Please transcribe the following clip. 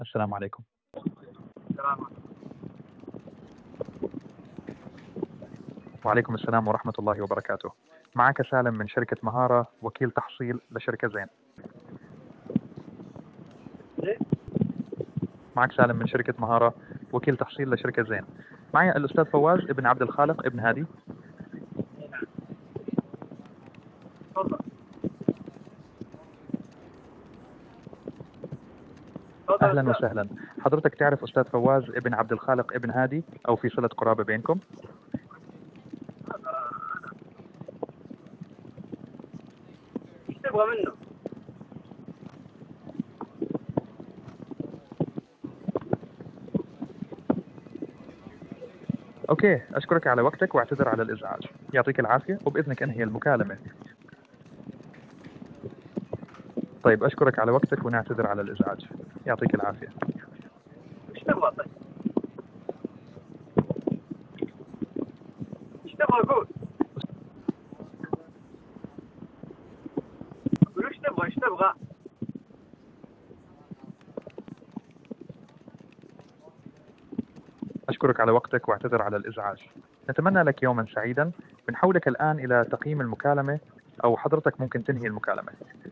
السلام عليكم. السلام. وعليكم السلام ورحمة الله وبركاته. معك سالم من شركة مهارة، وكيل تحصيل لشركة زين. إيه؟ معك سالم من شركة مهارة، وكيل تحصيل لشركة زين. معي الأستاذ فواز ابن عبد الخالق ابن هادي. إيه نعم. تفضل. تفضل أهلا أستاذ. وسهلا. حضرتك تعرف أستاذ فواز ابن عبد الخالق ابن هادي، أو في صلة قرابة بينكم؟ إيش تبغى منه؟ أوكي، أشكرك على وقتك واعتذر على الإزعاج. يعطيك العافية، وبإذنك أنهي المكالمة. طيب، أشكرك على وقتك ونعتذر على الإزعاج. يعطيك العافية. إيش تبغى طيب؟ إيش تبغى قول؟ قول إيش تبغى؟ إيش تبغى؟ أشكرك على وقتك واعتذر على الإزعاج. نتمنى لك يوما سعيدا. بنحولك الآن إلى تقييم المكالمة، أو حضرتك ممكن تنهي المكالمة.